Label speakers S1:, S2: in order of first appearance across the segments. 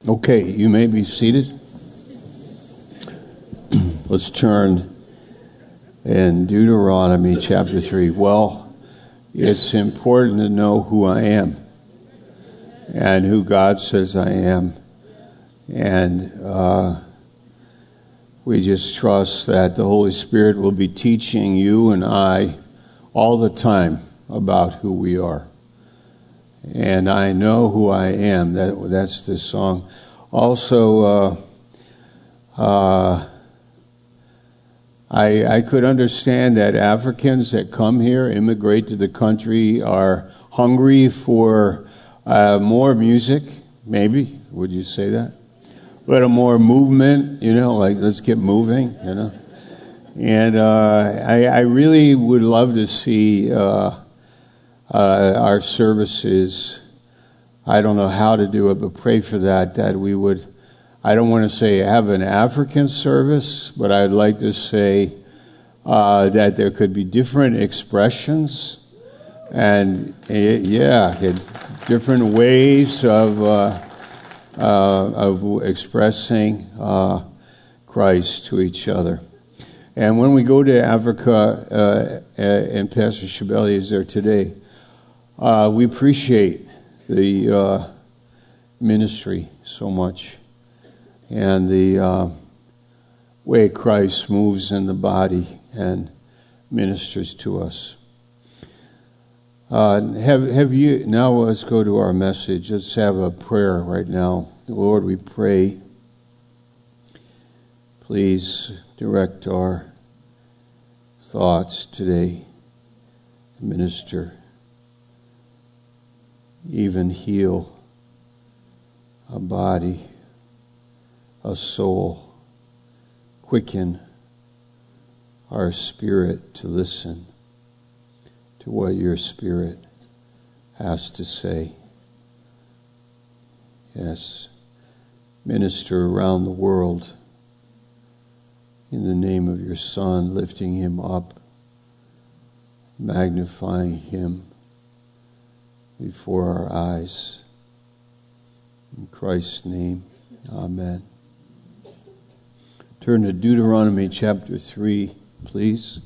S1: Okay, you may be seated. Let's turn in Deuteronomy chapter 3. Well, it's important to know who I am and who God says I am. And we just trust that the Holy Spirit will be teaching you and I all the time about who we are. And I know who I am. That's this song. Also, I could understand that Africans that come here, immigrate to the country, are hungry for more music, maybe. Would you say that? A little more movement, like let's get moving, And I really would love to see our services. I don't know how to do it, but pray for that we would, I don't want to say have an African service, but I'd like to say that there could be different expressions and, different ways of expressing Christ to each other. And when we go to Africa, and Pastor Shibeli is there today, we appreciate the ministry so much and the way Christ moves in the body and ministers to us. Have you, now let's go to our message. Let's have a prayer right now. Lord, we pray, please direct our thoughts today, minister, even heal a body, a soul, quicken our spirit to listen to what your Spirit has to say. Yes, minister around the world in the name of your Son, lifting him up, magnifying him before our eyes. In Christ's name, amen. Turn to Deuteronomy chapter 3, please.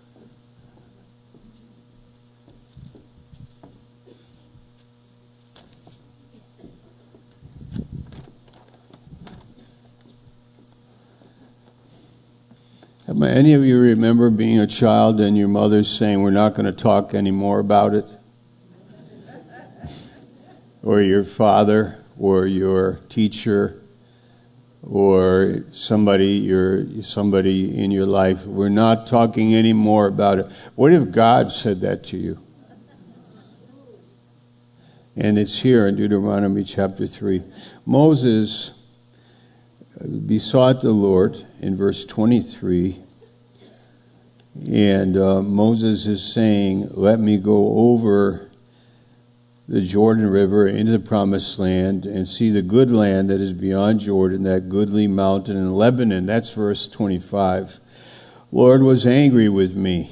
S1: Any of you remember being a child and your mother saying, we're not going to talk anymore about it? Or your father or your teacher or somebody in your life, we're not talking anymore about it. What if God said that to you? And it's here in Deuteronomy chapter 3. Moses besought the Lord in verse 23, and Moses is saying, let me go over the Jordan River into the promised land and see the good land that is beyond Jordan, that goodly mountain in Lebanon. That's verse 25. Lord was angry with me.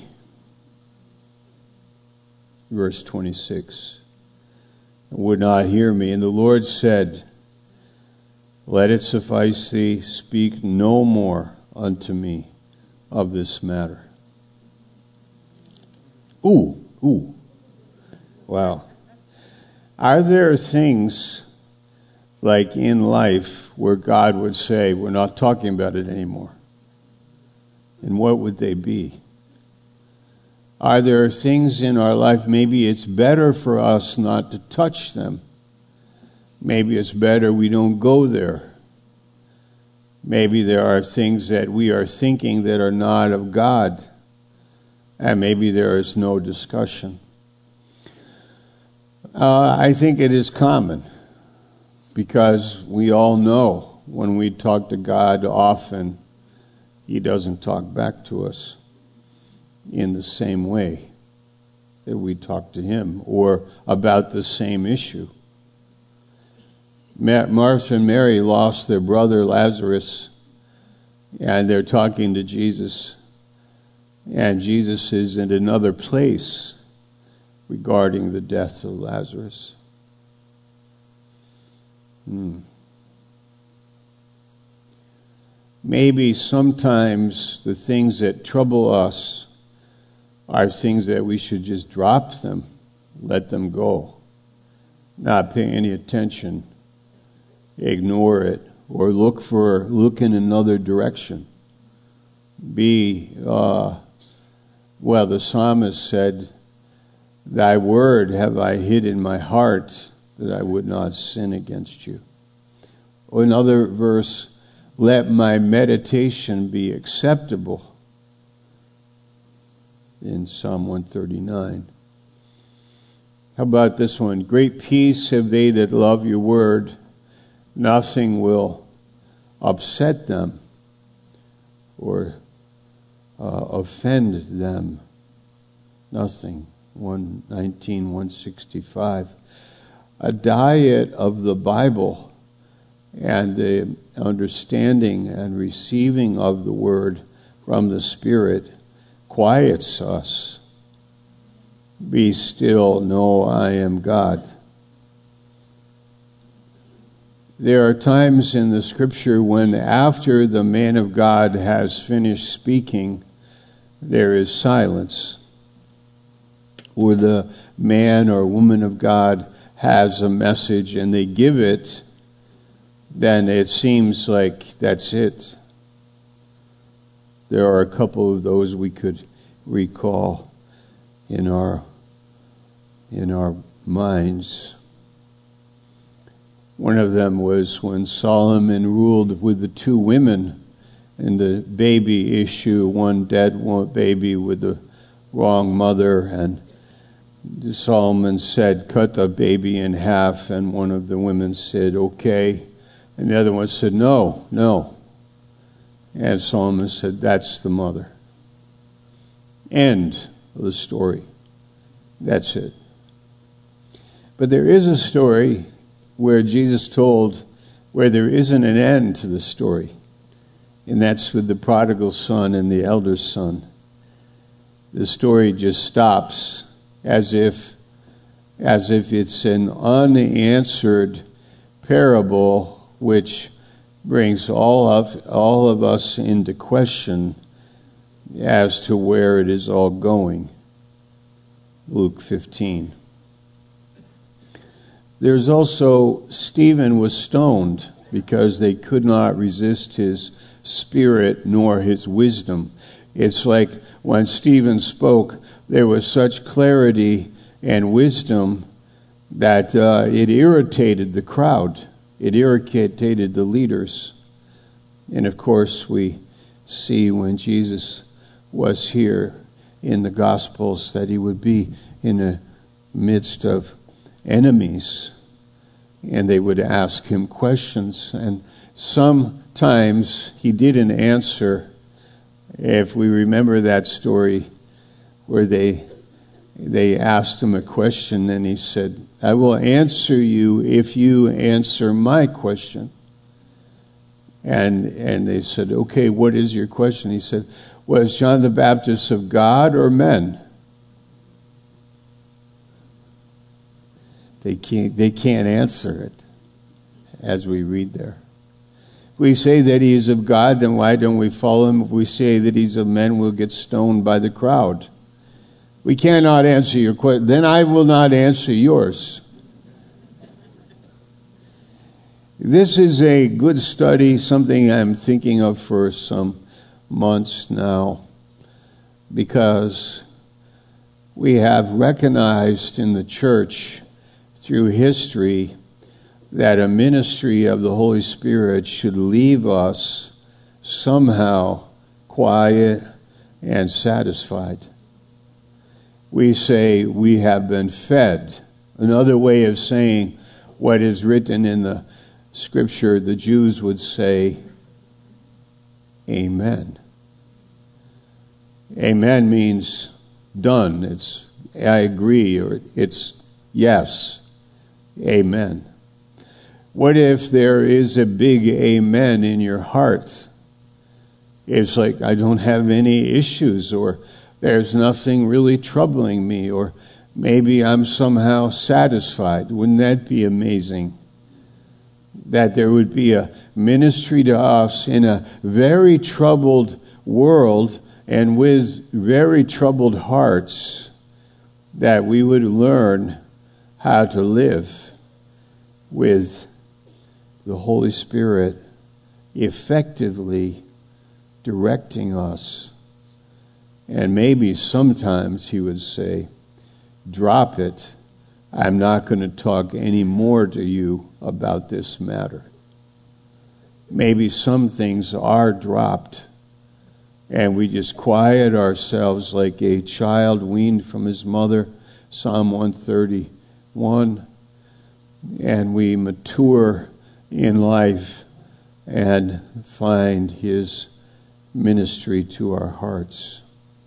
S1: Verse 26. Would not hear me. And the Lord said, let it suffice thee, speak no more unto me of this matter. Ooh. Wow. Are there things like in life where God would say, we're not talking about it anymore? And what would they be? Are there things in our life, maybe it's better for us not to touch them? Maybe it's better we don't go there. Maybe there are things that we are thinking that are not of God. And maybe there is no discussion. I think it is common because we all know when we talk to God often, He doesn't talk back to us in the same way that we talk to Him or about the same issue. Martha and Mary lost their brother Lazarus, and they're talking to Jesus, and Jesus is in another place regarding the death of Lazarus. maybe sometimes the things that trouble us are things that we should just drop them, let them go, not pay any attention, ignore it, or look in another direction. The psalmist said, "Thy word have I hid in my heart, that I would not sin against you." Or another verse, "Let my meditation be acceptable," in Psalm 139. How about this one? "Great peace have they that love your word. Nothing will upset them or offend them." Nothing. 119, 165. A diet of the Bible and the understanding and receiving of the word from the Spirit quiets us. Be still, know I am God. There are times in the Scripture when after the man of God has finished speaking, there is silence. Or the man or woman of God has a message and they give it, then it seems like that's it. There are a couple of those we could recall in our minds. One of them was when Solomon ruled with the two women in the baby issue, one dead baby with the wrong mother, and Solomon said, "Cut the baby in half," and one of the women said, "Okay," and the other one said, No. And Solomon said, "That's the mother." End of the story. That's it. But there is a story where Jesus told where there isn't an end to the story, and that's with the prodigal son and the elder son. The story just stops as if it's an unanswered parable which brings all of us into question as to where it is all going. Luke 15. There's also Stephen was stoned because they could not resist his spirit nor his wisdom. It's like when Stephen spoke, there was such clarity and wisdom that it irritated the crowd. It irritated the leaders. And of course, we see when Jesus was here in the Gospels that he would be in the midst of enemies, and they would ask him questions, and sometimes he didn't answer. If we remember that story where they asked him a question and he said, "I will answer you if you answer my question." And they said, "Okay, what is your question?" He said, "Was John the Baptist of God or men?" They can't answer it as we read there. If we say that he is of God, then why don't we follow him? If we say that he's of men, we'll get stoned by the crowd. We cannot answer your question. Then I will not answer yours. This is a good study, something I'm thinking of for some months now, because we have recognized in the church through history that a ministry of the Holy Spirit should leave us somehow quiet and satisfied. We say we have been fed. Another way of saying what is written in the Scripture, the Jews would say, Amen. Amen means done. It's I agree, or it's yes. Amen. What if there is a big amen in your heart? It's like, I don't have any issues, or there's nothing really troubling me, or maybe I'm somehow satisfied. Wouldn't that be amazing? that there would be a ministry to us in a very troubled world and with very troubled hearts, that we would learn how to live with the Holy Spirit effectively directing us. And maybe sometimes he would say, drop it. I'm not going to talk any more to you about this matter. Maybe some things are dropped and we just quiet ourselves like a child weaned from his mother, Psalm 131, and we mature in life and find his ministry to our hearts.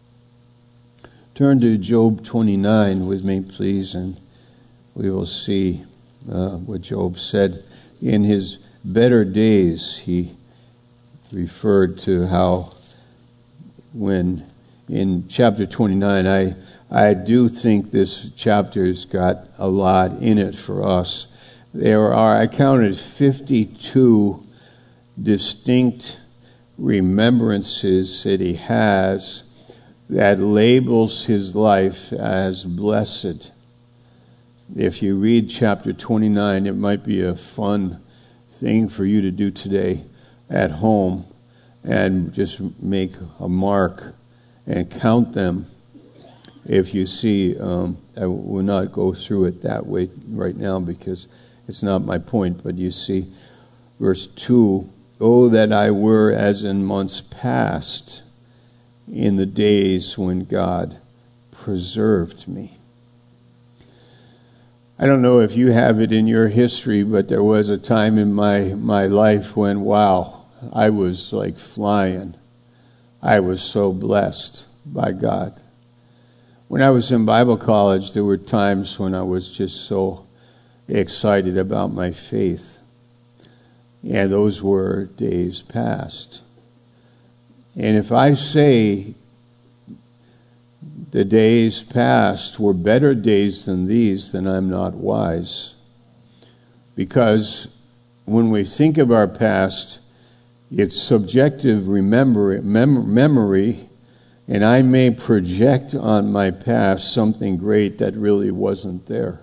S1: Turn to Job 29 with me, please, and we will see what Job said. In his better days, he referred to how when in chapter 29, I do think this chapter's got a lot in it for us. There are, I counted 52 distinct remembrances that he has that labels his life as blessed. If you read chapter 29, it might be a fun thing for you to do today at home and just make a mark and count them. If you see, I will not go through it that way right now because it's not my point, but you see verse 2, "Oh, that I were as in months past, in the days when God preserved me." I don't know if you have it in your history, but there was a time in my life when, wow, I was like flying. I was so blessed by God. When I was in Bible college, there were times when I was just so excited about my faith. And those were days past. And if I say the days past were better days than these, then I'm not wise. Because when we think of our past, it's subjective memory, and I may project on my past something great that really wasn't there.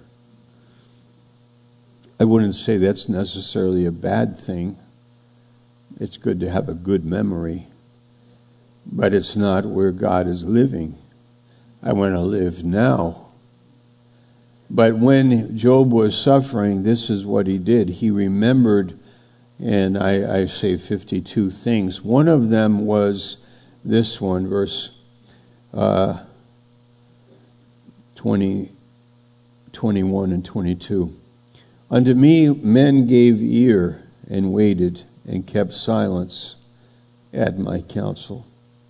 S1: I wouldn't say that's necessarily a bad thing. It's good to have a good memory. But it's not where God is living. I want to live now. But when Job was suffering, this is what he did. He remembered, and I say 52 things. One of them was this one, verse 20, 21 and 22. "Unto me men gave ear and waited and kept silence at my counsel."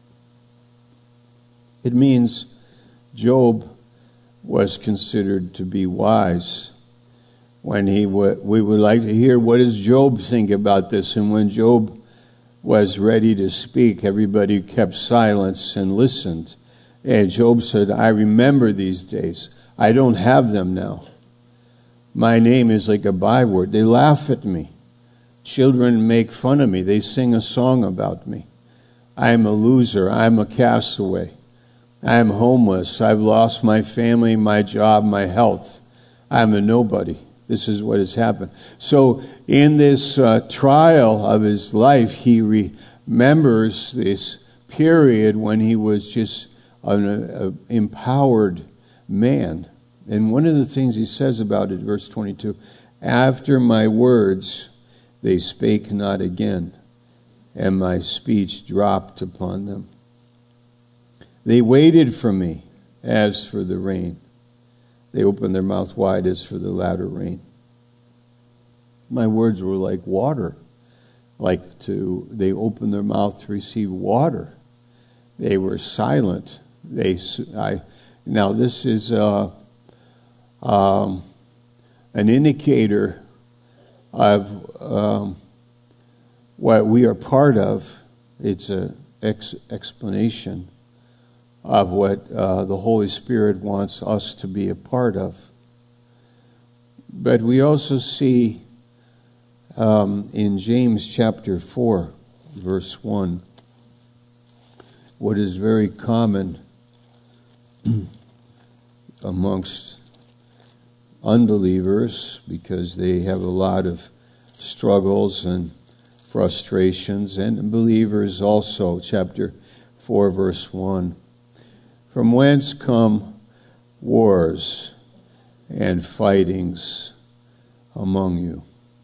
S1: It means Job was considered to be wise. When we would like to hear, what does Job think about this? And when Job was ready to speak, everybody kept silence and listened. And Job said, "I remember these days. I don't have them now. My name is like a byword. They laugh at me. Children make fun of me. They sing a song about me. I'm a loser. I'm a castaway. I'm homeless. I've lost my family, my job, my health. I'm a nobody." This is what has happened. So in this trial of his life, he remembers this period when he was just an empowered man. And one of the things he says about it, verse 22, "After my words they spake not again, and my speech dropped upon them. They waited for me as for the rain. They opened their mouth wide as for the latter rain." My words were like water, they opened their mouth to receive water. They were silent. Now this is an indicator of what we are part of. It's an explanation of what the Holy Spirit wants us to be a part of. But we also see in James chapter 4, verse 1, what is very common amongst unbelievers, because they have a lot of struggles and frustrations, and believers also, chapter 4, verse 1. From whence come wars and fightings among you?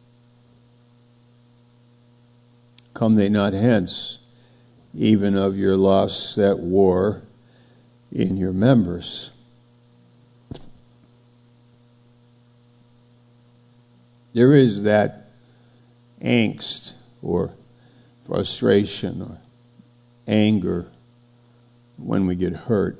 S1: Come they not hence, even of your lusts that war in your members? There is that angst or frustration or anger when we get hurt.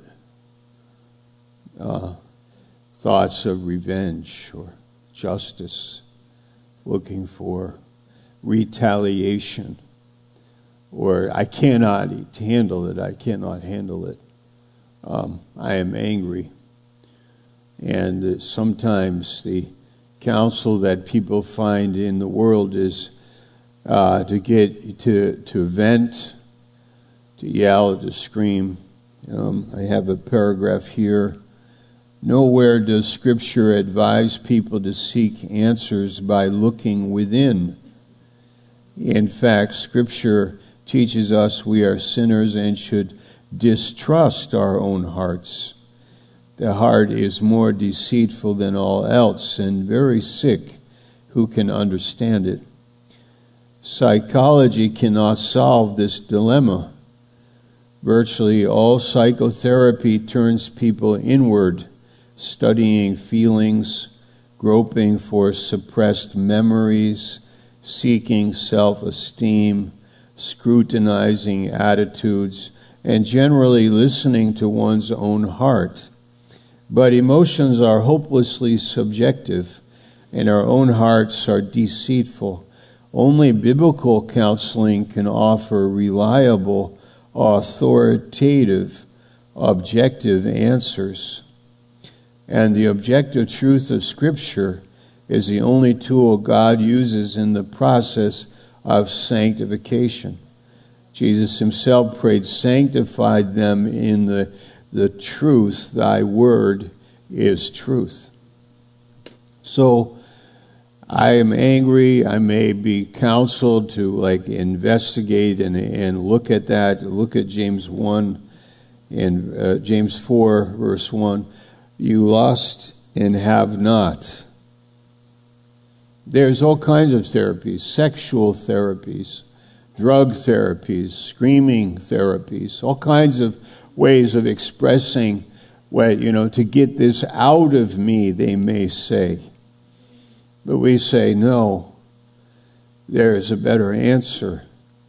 S1: Thoughts of revenge or justice, looking for retaliation, or I cannot handle it, I cannot handle it. I am angry. And sometimes the counsel that people find in the world is to get to vent, to yell, to scream. I have a paragraph here. Nowhere does Scripture advise people to seek answers by looking within. In fact, Scripture teaches us we are sinners and should distrust our own hearts. The heart is more deceitful than all else and very sick. Who can understand it? Psychology cannot solve this dilemma. Virtually all psychotherapy turns people inward, studying feelings, groping for suppressed memories, seeking self-esteem, scrutinizing attitudes, and generally listening to one's own heart. But emotions are hopelessly subjective, and our own hearts are deceitful. Only biblical counseling can offer reliable, authoritative, objective answers. And the objective truth of Scripture is the only tool God uses in the process of sanctification. Jesus himself prayed, "Sanctify them in the truth, thy word is truth." So I am angry. I may be counseled to investigate and look at that. Look at James 1 and James 4 verse 1. You lust and have not. There's all kinds of therapies, sexual therapies, drug therapies, screaming therapies, all kinds of ways of expressing to get this out of me, they may say. But we say, no, there is a better answer.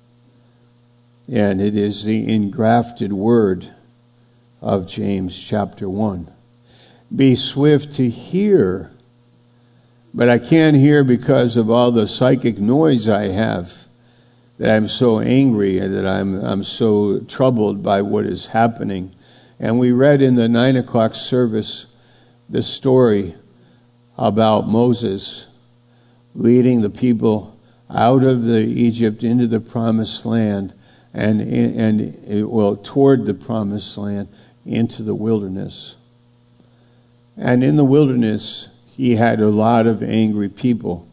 S1: And it is the engrafted word of James chapter 1. Be swift to hear, but I can't hear because of all the psychic noise I have, that I'm so angry and that I'm so troubled by what is happening. And we read in the 9 o'clock service the story about Moses leading the people out of Egypt into the promised land toward the promised land into the wilderness. And in the wilderness, he had a lot of angry people.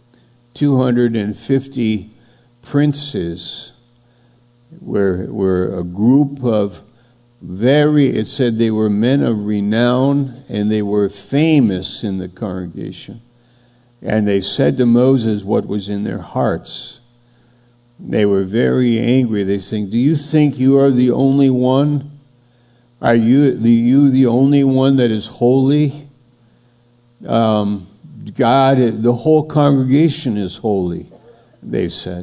S1: 250 princes were a group of it said they were men of renown, and they were famous in the congregation. And they said to Moses what was in their hearts. They were very angry. They said, "Do you think you are the only one? Are you the only one that is holy? God, the whole congregation is holy," they said.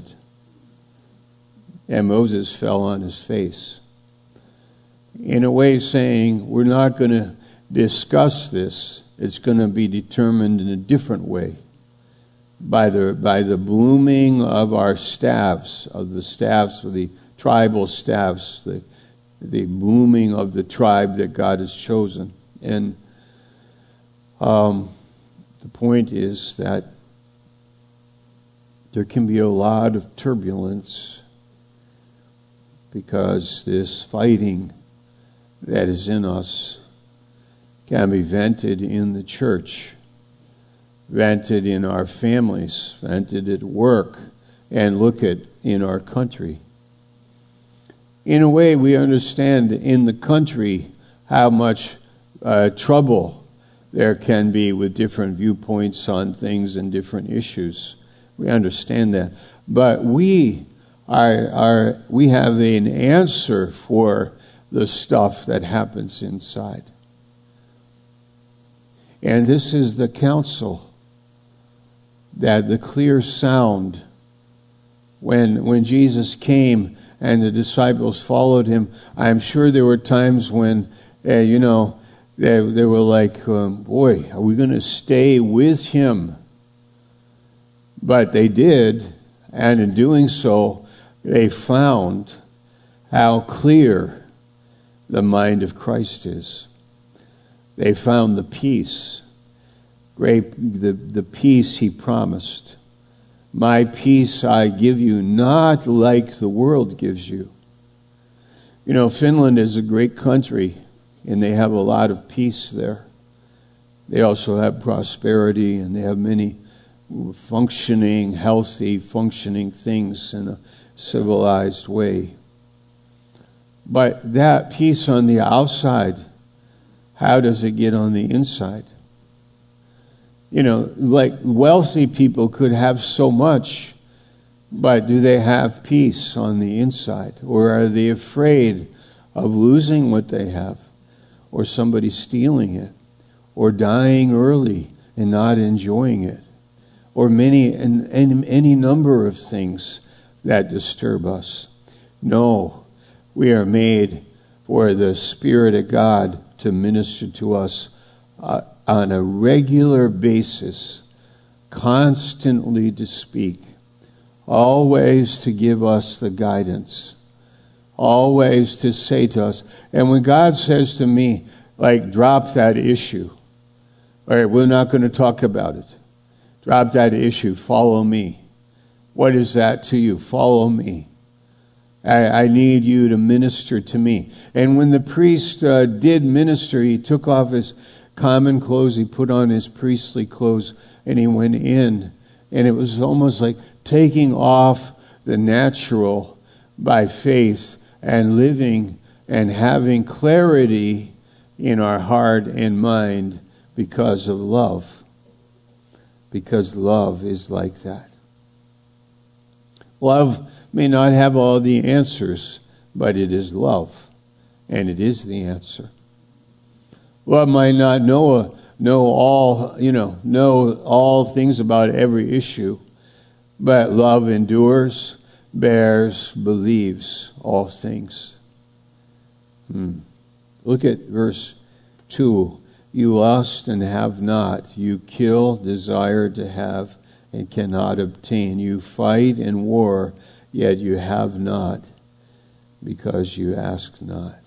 S1: And Moses fell on his face, in a way saying, we're not going to discuss this. It's going to be determined in a different way by the blooming of our staffs, of the tribal staffs, the blooming of the tribe that God has chosen. And the point is that there can be a lot of turbulence because this fighting that is in us can be vented in the church, vented in our families, vented at work, and look at in our country. In a way, we understand in the country how much trouble there can be with different viewpoints on things and different issues. We understand that. But we have an answer for the stuff that happens inside. And this is the counsel, that the clear sound. When Jesus came and the disciples followed him, I'm sure there were times when, they were like, boy, are we going to stay with him? But they did, and in doing so, they found how clear the mind of Christ is. They found the peace, the peace he promised. My peace I give you, not like the world gives you. Finland is a great country, and they have a lot of peace there. They also have prosperity, and they have many healthy functioning things in a civilized way. But that peace on the outside, how does it get on the inside? Like wealthy people could have so much, but do they have peace on the inside? Or are they afraid of losing what they have? Or somebody stealing it? Or dying early and not enjoying it? Or any number of things that disturb us. No, we are made for the Spirit of God to minister to us on a regular basis, constantly to speak, always to give us the guidance, always to say to us. And when God says to me, drop that issue, all right, we're not going to talk about it. Drop that issue. Follow me. What is that to you? Follow me. I need you to minister to me. And when the priest did minister, he took off his common clothes, he put on his priestly clothes, and he went in. And it was almost like taking off the natural by faith and living and having clarity in our heart and mind because of love. Because love is like that. Love may not have all the answers, but it is love, and it is the answer. Love might not know all things about every issue, but love endures, bears, believes all things. Look at verse 2. You lust and have not. You kill, desire to have, and cannot obtain. You fight and war, yet you have not, because you ask not.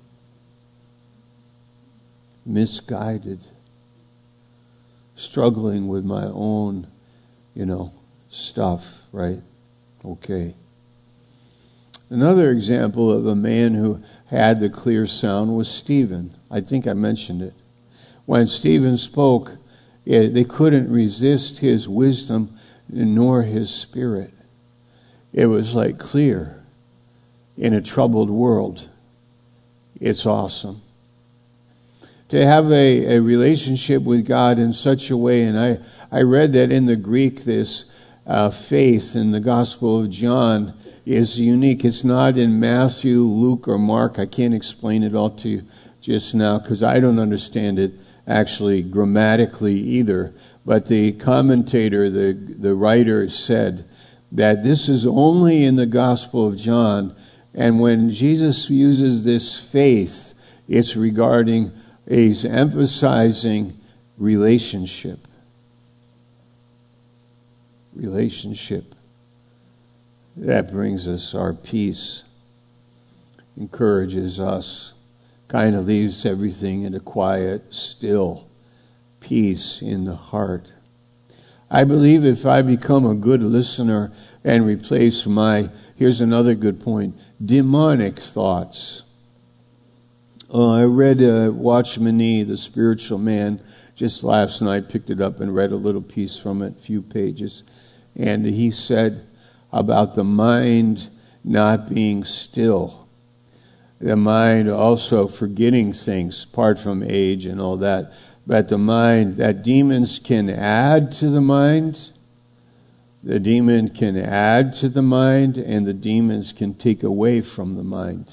S1: Misguided. Struggling with my own, stuff, right? Okay. Another example of a man who had the clear sound was Stephen. I think I mentioned it. When Stephen spoke, they couldn't resist his wisdom nor his spirit. It was like clear in a troubled world. It's awesome. To have a relationship with God in such a way, and I read that in the Greek, this faith in the Gospel of John is unique. It's not in Matthew, Luke, or Mark. I can't explain it all to you just now because I don't understand it actually grammatically either. But the commentator, the writer said that this is only in the Gospel of John. And when Jesus uses this faith, it's regarding, he's emphasizing relationship. Relationship. That brings us our peace, encourages us, kind of leaves everything in a quiet, still peace in the heart. I believe if I become a good listener and replace here's another good point, demonic thoughts. I read Watchman Nee, The Spiritual Man, just last night, picked it up and read a little piece from it, a few pages. And he said about the mind not being still. The mind also forgetting things, apart from age and all that. But the mind, that demons can add to the mind. The demon can add to the mind, and the demons can take away from the mind.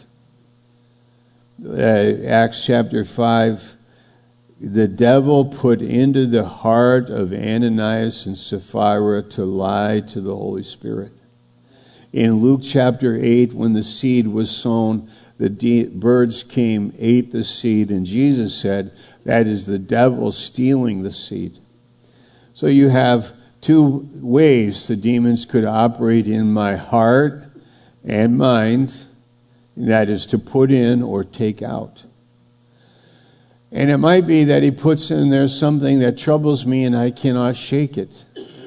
S1: Acts chapter 5, the devil put into the heart of Ananias and Sapphira to lie to the Holy Spirit. In Luke chapter 8, when the seed was sown, the birds came, ate the seed, and Jesus said, that is the devil stealing the seed. So you have two ways the demons could operate in my heart and mind, and that is to put in or take out. And it might be that he puts in there something that troubles me and I cannot shake it.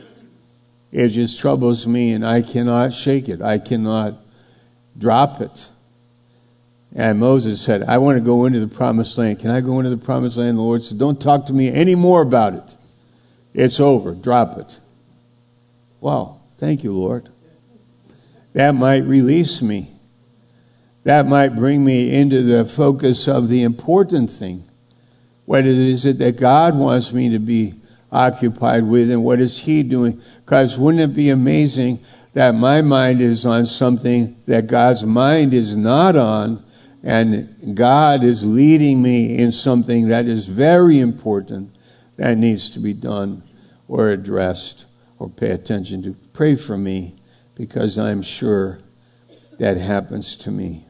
S1: It just troubles me and I cannot shake it. I cannot drop it. And Moses said, I want to go into the promised land. Can I go into the promised land? The Lord said, don't talk to me any more about it. It's over. Drop it. Wow. Thank you, Lord. That might release me. That might bring me into the focus of the important thing. What is it that God wants me to be occupied with, and what is He doing? Because wouldn't it be amazing that my mind is on something that God's mind is not on, and God is leading me in something that is very important that needs to be done or addressed or pay attention to. Pray for me, because I'm sure that happens to me.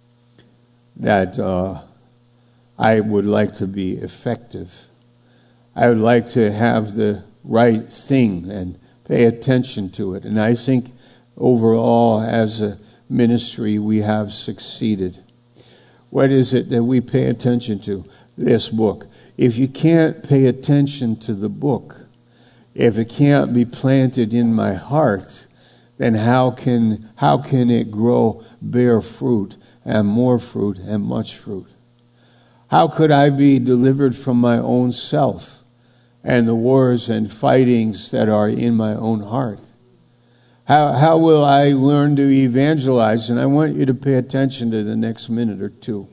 S1: That I would like to be effective. I would like to have the right thing and pay attention to it. And I think overall as a ministry we have succeeded. What is it that we pay attention to? This book. If you can't pay attention to the book, if it can't be planted in my heart, then how can it grow, bear fruit, and more fruit, and much fruit? How could I be delivered from my own self and the wars and fightings that are in my own heart? How will I learn to evangelize? And I want you to pay attention to the next minute or two.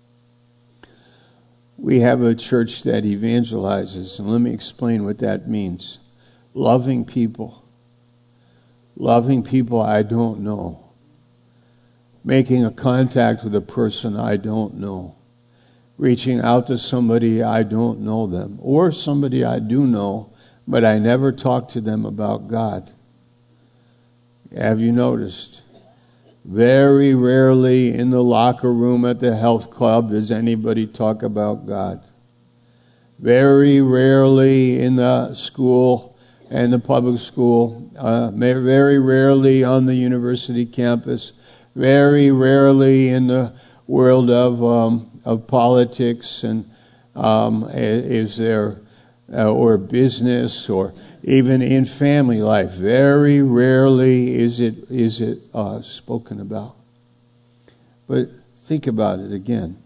S1: We have a church that evangelizes, and let me explain what that means. Loving people. Loving people I don't know. Making a contact with a person I don't know. Reaching out to somebody I don't know them. Or somebody I do know, but I never talk to them about God. Have you noticed? Very rarely in the locker room at the health club does anybody talk about God. Very rarely in the school and the public school. Very rarely on the university campus. Very rarely in the world of politics and is there or business or even in family life. Very rarely is it spoken about. But think about it again.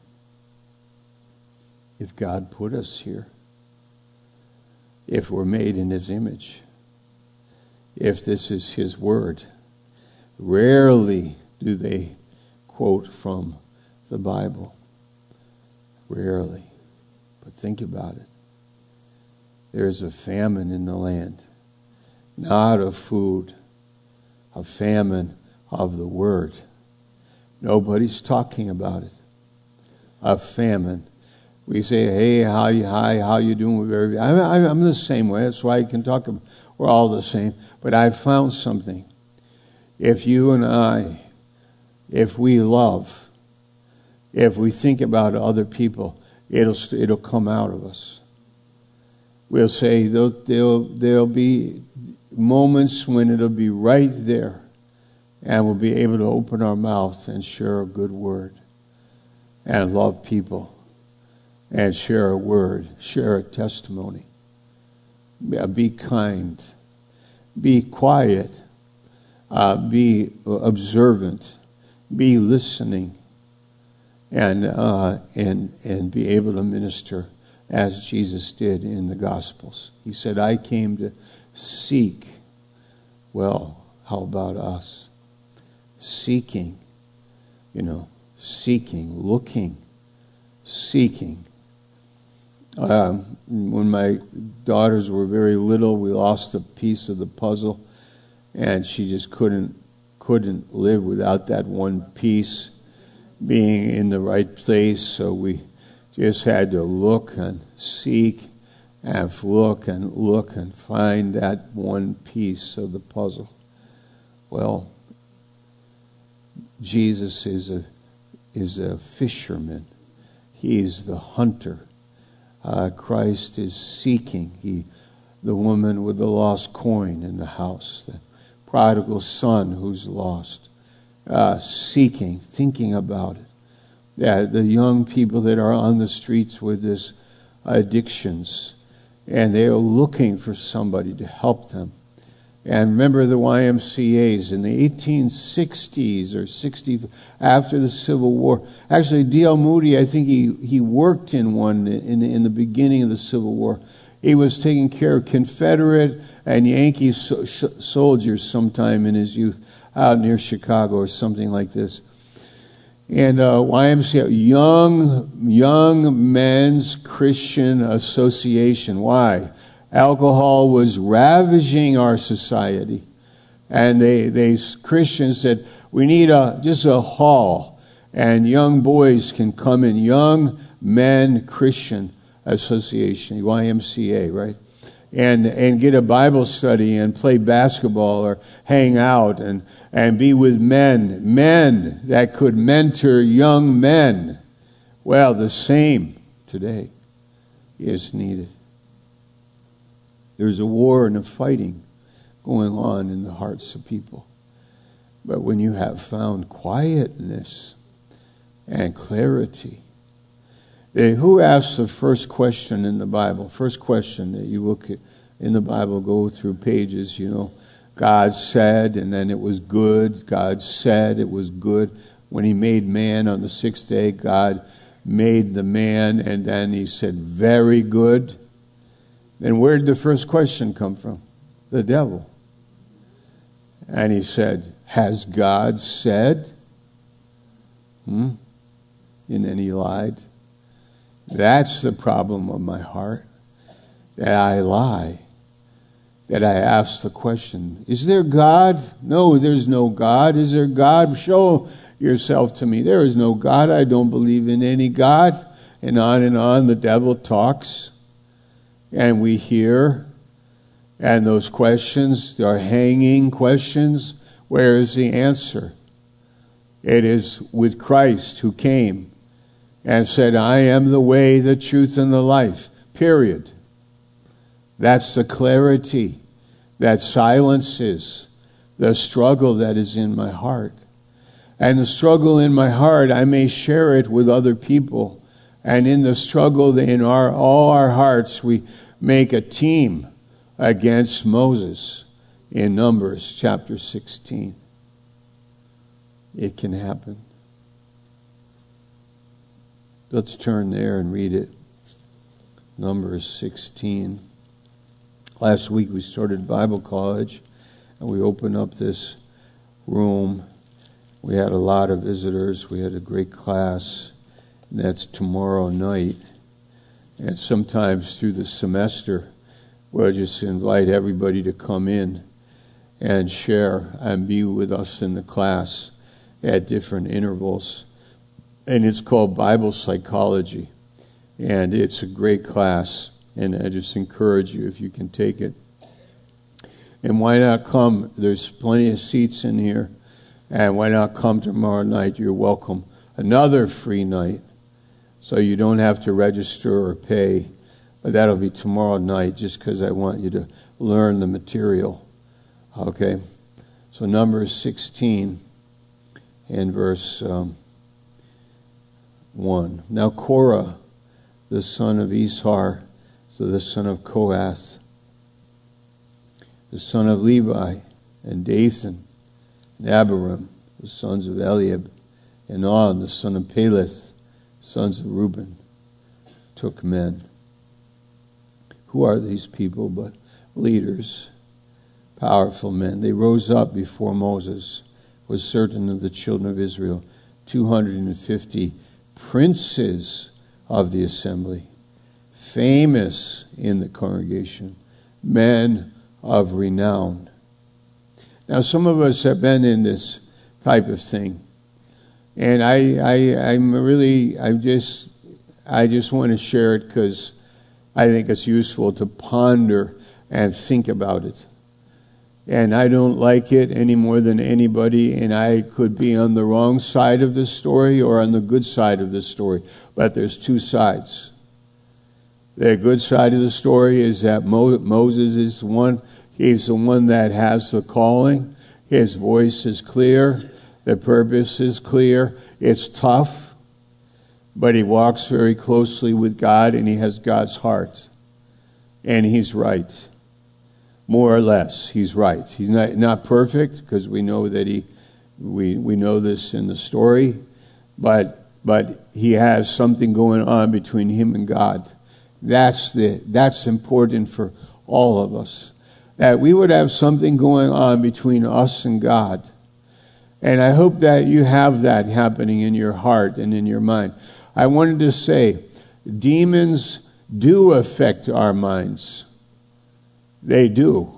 S1: If God put us here, if we're made in His image, if this is His word, rarely do they quote from the Bible. Rarely. But think about it. There's a famine in the land. Not of food. A famine of the word. Nobody's talking about it. A famine. We say, hey, how you doing? I'm the same way. That's why I can talk about. We're all the same. But I found something. If you and I, if we love, if we think about other people, it'll come out of us. We'll say there'll be moments when it'll be right there, and we'll be able to open our mouth and share a good word, and love people, and share a word, share a testimony. Be kind. be quiet, be observant, be listening, and be able to minister as Jesus did in the Gospels. He said, I came to seek. Well, how about us? Seeking, seeking, looking, seeking. When my daughters were very little, we lost a piece of the puzzle, and she just couldn't live without that one piece being in the right place. So we just had to look and seek and look and find that one piece of the puzzle. Well, Jesus is a fisherman. He is the hunter. Christ is seeking. The woman with the lost coin in the house, the prodigal son who's lost, seeking, thinking about it. The young people that are on the streets with this addictions, and they are looking for somebody to help them. And remember the YMCAs in the 1860s or 60s, after the Civil War. Actually, D.L. Moody, I think he worked in one in the beginning of the Civil War. He was taking care of Confederate and Yankee soldiers sometime in his youth out near Chicago or something like this. And YMCA, Young Men's Christian Association. Why? Alcohol was ravaging our society. And they Christians said, we need just a hall. And young boys can come in. Young Men Christian Association, YMCA, right? And get a Bible study and play basketball or hang out and be with men that could mentor young men. Well, the same today is needed. There's a war and a fighting going on in the hearts of people. But when you have found quietness and clarity, who asks the first question in the Bible? First question that you look at in the Bible, go through pages, God said, and then it was good. God said it was good. When he made man on the sixth day, God made the man, and then he said, very good. Then where did the first question come from? The devil. And he said, has God said? And then he lied. That's the problem of my heart, that I lie, that I ask the question, is there God? No, there's no God. Is there God? Show yourself to me. There is no God. I don't believe in any God. And on the devil talks, and we hear, and those questions, they are hanging questions. Where is the answer? It is with Christ who came and said, I am the way, the truth, and the life. Period. That's the clarity that silences the struggle that is in my heart. And the struggle in my heart, I may share it with other people. And in the struggle in all our hearts, we make a team against Moses in Numbers chapter 16. It can happen. Let's turn there and read it. Numbers 16. Last week we started Bible college, and we opened up this room. We had a lot of visitors. We had a great class. And that's tomorrow night. And sometimes through the semester, we'll just invite everybody to come in and share and be with us in the class at different intervals. And it's called Bible Psychology. And it's a great class. And I just encourage you if you can take it. And why not come? There's plenty of seats in here. And why not come tomorrow night? You're welcome. Another free night. So you don't have to register or pay. But that'll be tomorrow night just because I want you to learn the material. Okay? So Numbers 16 and verse 1. Now Korah, the son of Ishar, so the son of Kohath, the son of Levi, and Dathan, and Abiram, the sons of Eliab, and On, the son of Peleth, sons of Reuben, took men. Who are these people but leaders, powerful men? They rose up before Moses, was certain of the children of Israel, 250 princes of the assembly, famous in the congregation, men of renown. Now, some of us have been in this type of thing, and I just want to share it because I think it's useful to ponder and think about it. And I don't like it any more than anybody, and I could be on the wrong side of the story or on the good side of the story. But there's two sides. The good side of the story is that Moses is the one, he's the one that has the calling. His voice is clear. The purpose is clear. It's tough, but he walks very closely with God, and he has God's heart. And he's right. More or less, he's right. He's not perfect, because we know that we know this in the story, but he has something going on between him and God. That's important for all of us, that we would have something going on between us and God. And I hope that you have that happening in your heart and in your mind. I wanted to say, demons do affect our minds. They do.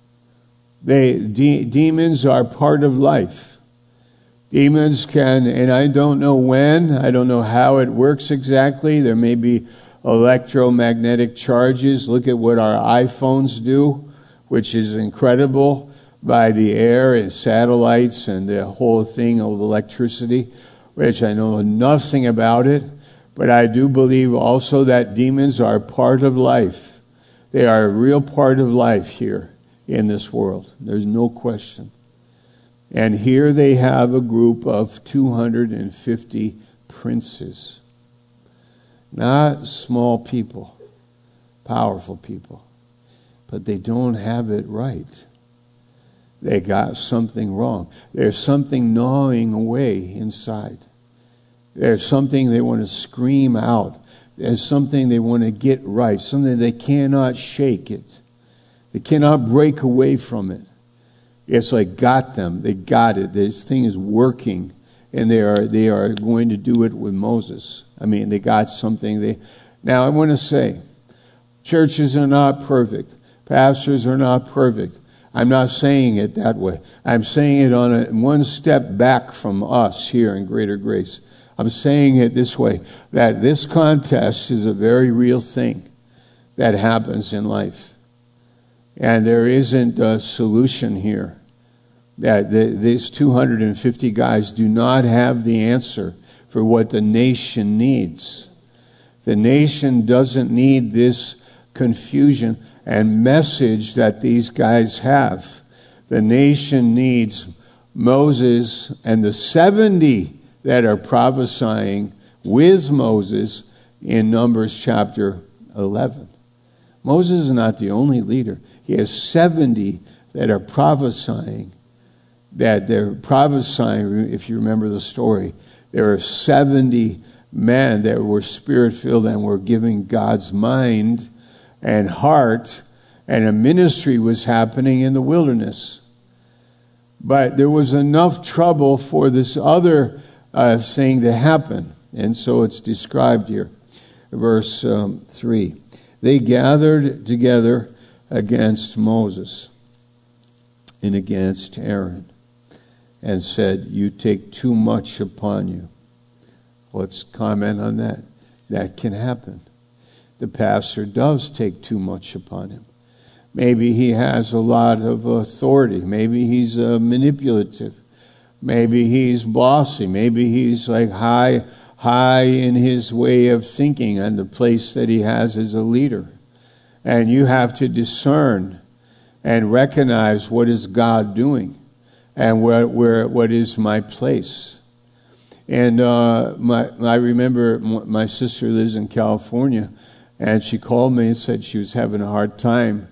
S1: Demons are part of life. Demons can, and I don't know when, I don't know how it works exactly. There may be electromagnetic charges. Look at what our iPhones do, which is incredible, by the air and satellites and the whole thing of electricity, which I know nothing about it. But I do believe also that demons are part of life. They are a real part of life here in this world. There's no question. And here they have a group of 250 princes. Not small people, powerful people. But they don't have it right. They got something wrong. There's something gnawing away inside. There's something they want to scream out. There's something they want to get right. Something they cannot shake it. They cannot break away from it. It's like got them. They got it. This thing is working. And they are going to do it with Moses. I mean, they got something. Now, I want to say, churches are not perfect. Pastors are not perfect. I'm not saying it that way. I'm saying it on one step back from us here in Greater Grace. I'm saying it this way, that this contest is a very real thing that happens in life. And there isn't a solution here. That these 250 guys do not have the answer for what the nation needs. The nation doesn't need this confusion and message that these guys have. The nation needs Moses and the 70 that are prophesying with Moses in Numbers chapter 11. Moses is not the only leader. He has 70 that are prophesying. That they're prophesying, if you remember the story, there are 70 men that were spirit-filled and were giving God's mind and heart, and a ministry was happening in the wilderness. But there was enough trouble for this other thing to happen. And so it's described here. Verse 3. They gathered together against Moses and against Aaron and said, "You take too much upon you." Let's comment on that. That can happen. The pastor does take too much upon him. Maybe he has a lot of authority. Maybe he's manipulative. Maybe he's bossy. Maybe he's like high in his way of thinking and the place that he has as a leader. And you have to discern and recognize what is God doing and what is my place. And I remember my sister lives in California, and she called me and said she was having a hard time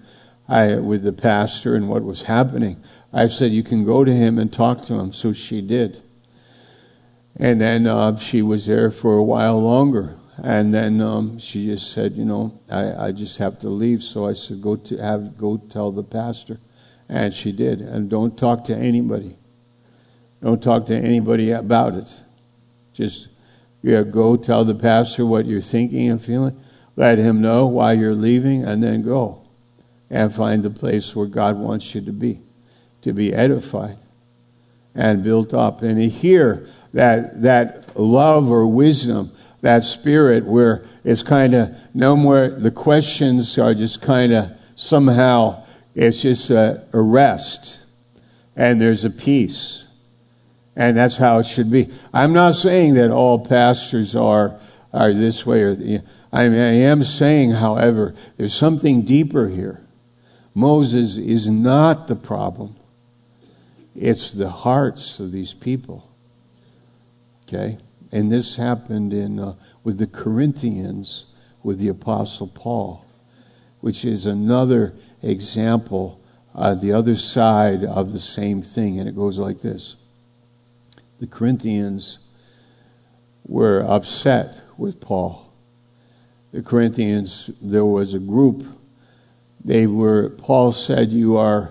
S1: with the pastor and what was happening. I said, you can go to him and talk to him. So she did. And then she was there for a while longer. And then she just said, I just have to leave. So I said, go tell the pastor. And she did. And don't talk to anybody. Don't talk to anybody about it. Just go tell the pastor what you're thinking and feeling. Let him know why you're leaving, and then go and find the place where God wants you to be edified and built up. And hear that love or wisdom, that spirit where it's kind of no more, the questions are just kind of somehow, it's just a rest, and there's a peace. And that's how it should be. I'm not saying that all pastors are this way. I am saying, however, there's something deeper here. Moses is not the problem. It's the hearts of these people. Okay? And this happened with the Corinthians, with the Apostle Paul, which is another example, the other side of the same thing. And it goes like this. The Corinthians were upset with Paul. The Corinthians, there was a group. Paul said, you are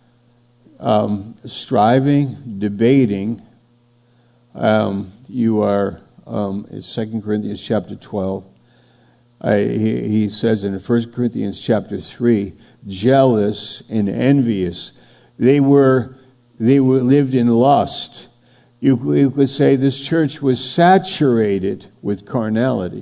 S1: striving, debating. You are, in 2 Corinthians chapter 12. He says in 1 Corinthians chapter 3, jealous and envious. They lived in lust. You could say this church was saturated with carnality.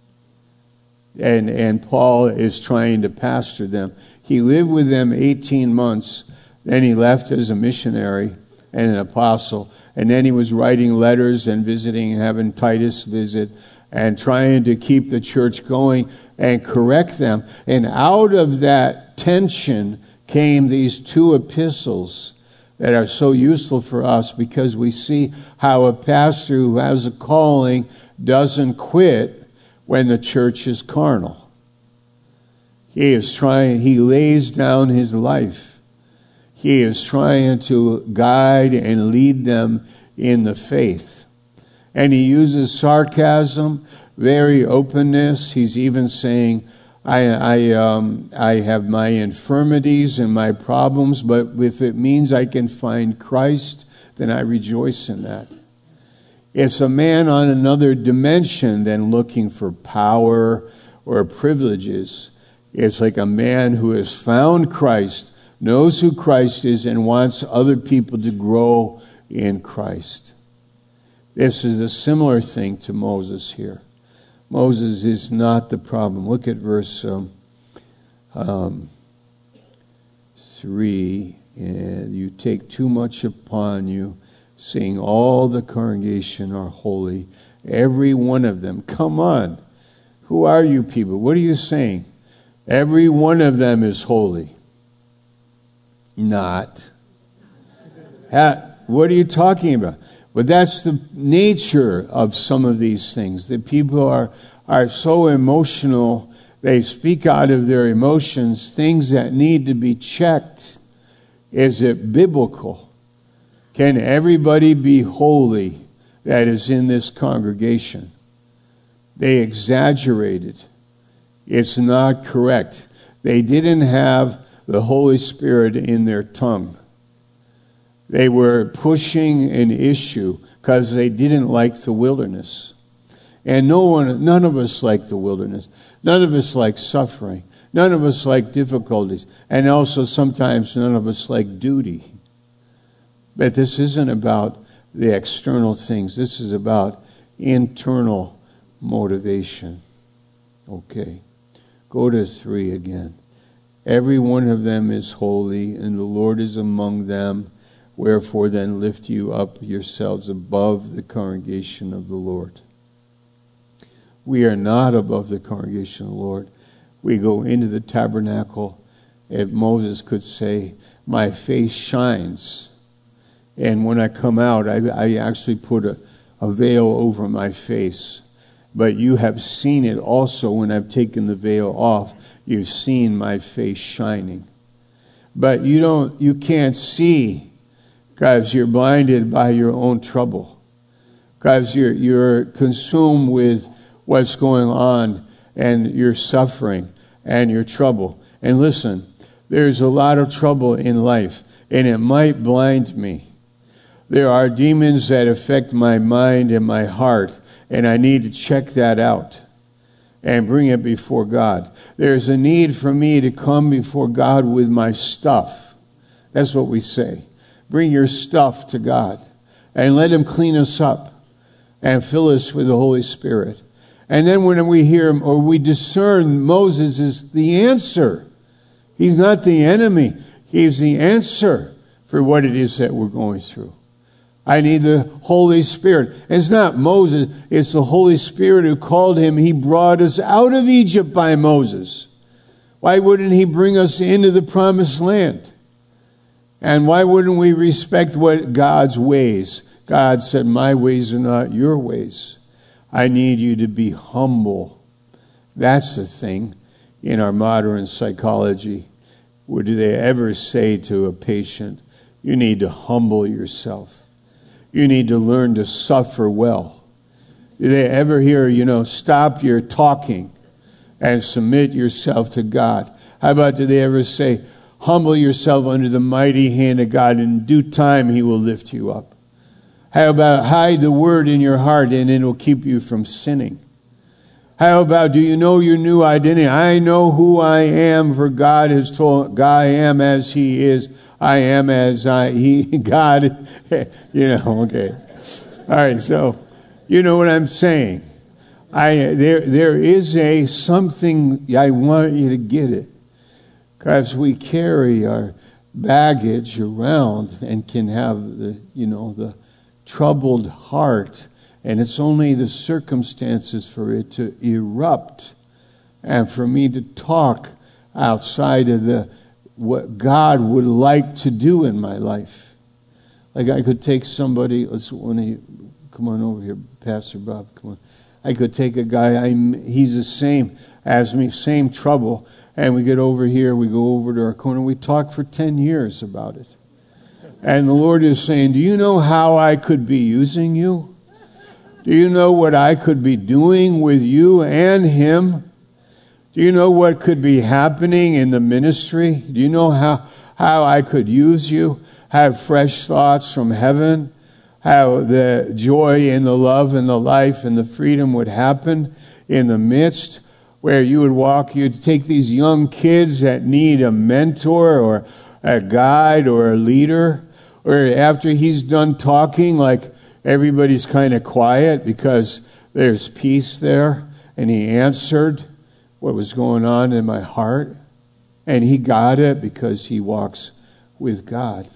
S1: And Paul is trying to pastor them. He lived with them 18 months. Then he left as a missionary and an apostle. And then he was writing letters and visiting, having Titus visit, and trying to keep the church going and correct them. And out of that tension came these two epistles that are so useful for us, because we see how a pastor who has a calling doesn't quit when the church is carnal. He lays down his life. He is trying to guide and lead them in the faith. And he uses sarcasm, very openness. He's even saying, I have my infirmities and my problems, but if it means I can find Christ, then I rejoice in that. It's a man on another dimension than looking for power or privileges. It's like a man who has found Christ, knows who Christ is, and wants other people to grow in Christ. This is a similar thing to Moses here. Moses is not the problem. Look at verse 3. And you take too much upon you, seeing all the congregation are holy, every one of them. Come on. Who are you people? What are you saying? Every one of them is holy. Not. What are you talking about? But that's the nature of some of these things. That people are so emotional, they speak out of their emotions, things that need to be checked. Is it biblical? Can everybody be holy that is in this congregation? They exaggerated. It's not correct. They didn't have the Holy Spirit in their tongue. They were pushing an issue because they didn't like the wilderness. And none of us like the wilderness. None of us like suffering. None of us like difficulties. And also sometimes none of us like duty. But this isn't about the external things. This is about internal motivation. Okay. Go to 3 again. Every one of them is holy, and the Lord is among them. Wherefore then lift you up yourselves above the congregation of the Lord. We are not above the congregation of the Lord. We go into the tabernacle. If Moses could say, my face shines. And when I come out, I actually put a veil over my face. But you have seen it also when I've taken the veil off. You've seen my face shining. but you can't see because you're blinded by your own trouble, because you're consumed with what's going on and your suffering and your trouble. And listen, there's a lot of trouble in life, and it might blind me. There are demons that affect my mind and my heart, and I need to check that out and bring it before God. There's a need for me to come before God with my stuff. That's what we say. Bring your stuff to God and let Him clean us up and fill us with the Holy Spirit. And then when we hear or we discern Moses is the answer. He's not the enemy. He's the answer for what it is that we're going through. I need the Holy Spirit. It's not Moses. It's the Holy Spirit who called him. He brought us out of Egypt by Moses. Why wouldn't He bring us into the promised land? And why wouldn't we respect what God's ways? God said, my ways are not your ways. I need you to be humble. That's the thing in our modern psychology. What do they ever say to a patient? You need to humble yourself. You need to learn to suffer well. Do they ever hear, stop your talking and submit yourself to God? How about do they ever say, humble yourself under the mighty hand of God, and in due time He will lift you up? How about hide the word in your heart and it will keep you from sinning? How about, do you know your new identity? I know who I am, for God has told, I am as He is. I am as God, okay. All right, so you know what I'm saying. There is something, I want you to get it. Because we carry our baggage around and can have the troubled heart. And it's only the circumstances for it to erupt and for me to talk outside of what God would like to do in my life. Like I could take somebody, come on over here, Pastor Bob, come on. I could take a guy, he's the same as me, same trouble, and we get over here, we go over to our corner, we talk for 10 years about it. And the Lord is saying, do you know how I could be using you? Do you know what I could be doing with you and him? Do you know what could be happening in the ministry? Do you know how I could use you? Have fresh thoughts from heaven? How the joy and the love and the life and the freedom would happen in the midst where you would walk, you'd take these young kids that need a mentor or a guide or a leader, or after he's done talking, like everybody's kind of quiet because there's peace there, and he answered what was going on in my heart, and he got it because he walks with God.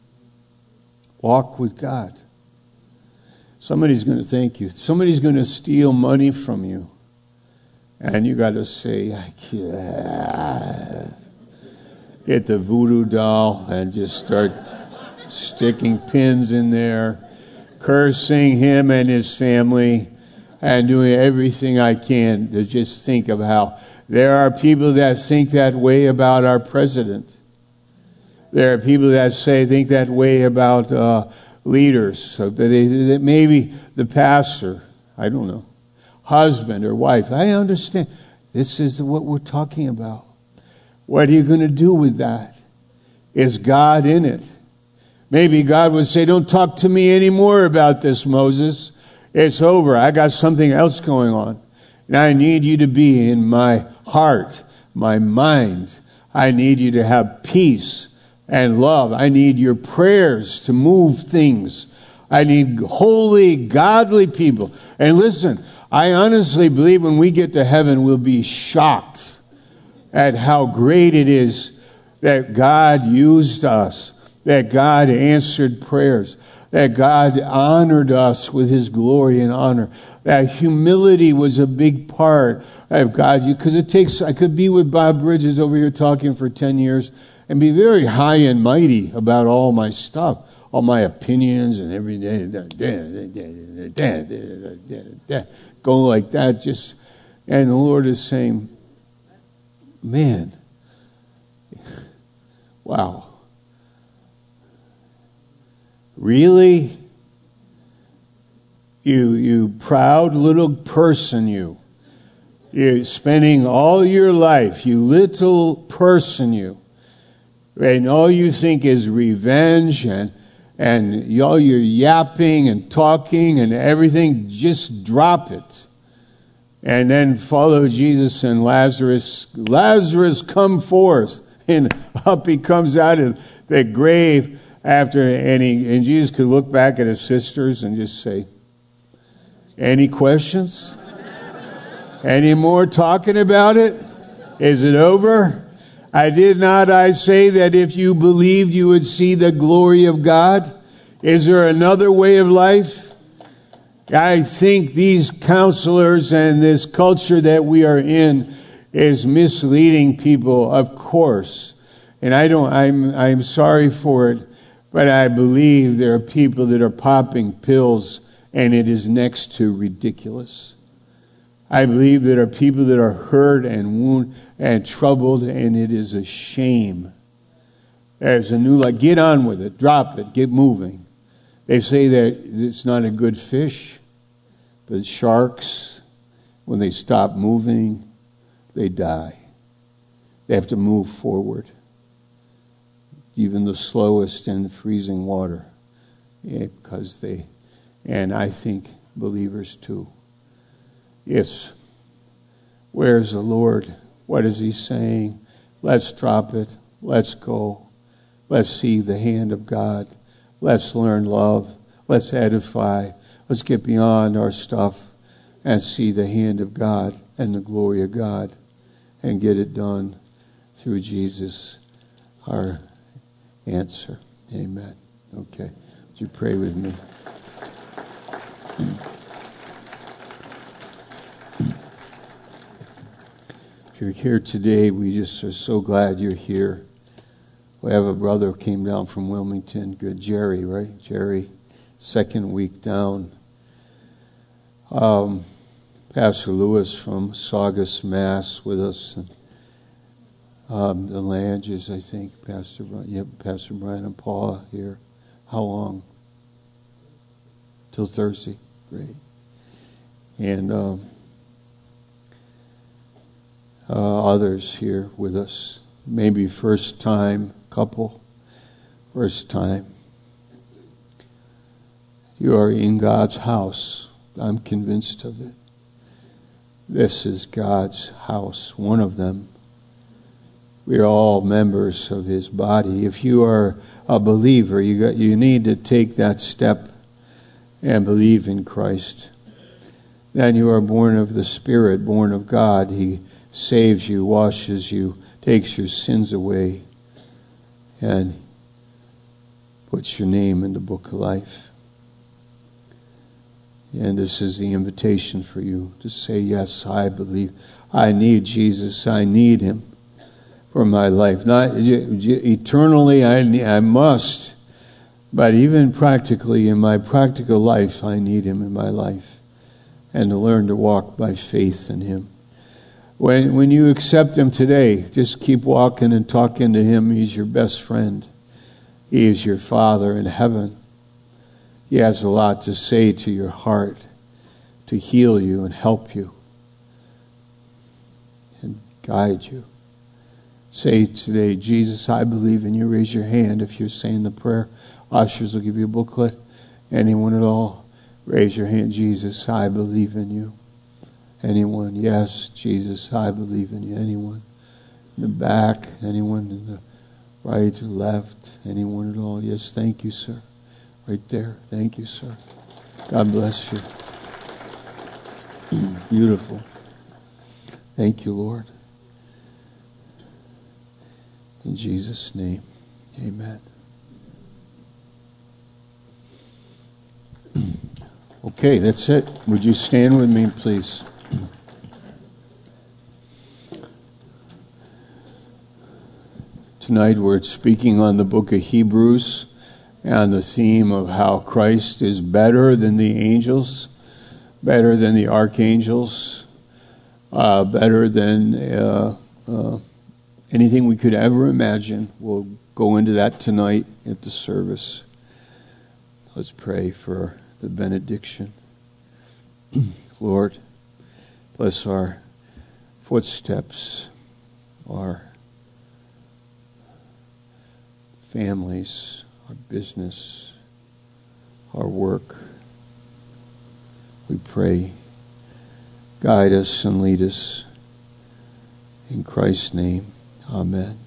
S1: Walk with God. Somebody's going to thank you. Somebody's going to steal money from you, and you got to say, I can't. Get the voodoo doll and just start sticking pins in there, cursing him and his family, and doing everything I can to just think of how there are people that think that way about our president. There are people that think that way about leaders. So that maybe the pastor, I don't know, husband or wife. I understand. This is what we're talking about. What are you going to do with that? Is God in it? Maybe God would say, don't talk to me anymore about this, Moses. It's over. I got something else going on. And I need you to be in my heart, my mind. I need you to have peace and love. I need your prayers to move things. I need holy, godly people. And listen, I honestly believe when we get to heaven, we'll be shocked at how great it is that God used us, that God answered prayers, that God honored us with His glory and honor. That humility was a big part of God. Because I could be with Bob Bridges over here talking for 10 years and be very high and mighty about all my stuff, all my opinions and everything. Go like that. And the Lord is saying, man, Wow. Really? You proud little person, you. You're spending all your life, you little person, you. And all you think is revenge and all your yapping and talking and everything, just drop it. And then follow Jesus and Lazarus, come forth. And up he comes out of the grave after, and Jesus could look back at his sisters and just say, any questions? Any more talking about it? Is it over? Did not I say that if you believed you would see the glory of God? Is there another way of life? I think these counselors and this culture that we are in is misleading people, of course. And I'm sorry for it, but I believe there are people that are popping pills and it is next to ridiculous. I believe there are people that are hurt and wounded and troubled, and it is a shame. There's a new life. Get on with it. Drop it. Get moving. They say that it's not a good fish, but sharks, when they stop moving, they die. They have to move forward. Even the slowest in freezing water. Yeah, because and I think believers too. Yes. Where's the Lord? What is he saying? Let's drop it. Let's go. Let's see the hand of God. Let's learn love. Let's edify. Let's get beyond our stuff and see the hand of God and the glory of God and get it done through Jesus, our answer. Amen. Okay. Would you pray with me? If you're here today, we just are so glad you're here. We have a brother who came down from Wilmington. Good, Jerry, right? Jerry, second week down. Pastor Lewis from Saugus, Mass, with us. And, the Langes, I think. Pastor Brian and Paul here. How long? Till Thursday. Great. And others here with us. Maybe first time couple. First time. You are in God's house. I'm convinced of it. This is God's house, one of them. We are all members of his body. If you are a believer, you need to take that step and believe in Christ. Then you are born of the Spirit, born of God. He saves you, washes you, takes your sins away, and puts your name in the book of life. And this is the invitation for you to say, yes, I believe. I need Jesus. I need him for my life. Not eternally, I must. But even practically, in my practical life, I need him in my life. And to learn to walk by faith in him. When you accept him today, just keep walking and talking to him. He's your best friend. He is your Father in heaven. He has a lot to say to your heart, to heal you and help you and guide you. Say today, Jesus, I believe in you. Raise your hand if you're saying the prayer. Ushers will give you a booklet. Anyone at all, raise your hand. Jesus, I believe in you. Anyone? Yes, Jesus, I believe in you. Anyone? In the back? Anyone in the right or left? Anyone at all? Yes, thank you, sir. Right there. Thank you, sir. God bless you. Beautiful. Thank you, Lord. In Jesus' name, amen. Okay, that's it. Would you stand with me, please? Tonight we're speaking on the book of Hebrews and the theme of how Christ is better than the angels, better than the archangels, better than anything we could ever imagine. We'll go into that tonight at the service. Let's pray for the benediction. Lord, bless our footsteps, our families, our business, our work. We pray, guide us and lead us. In Christ's name, amen.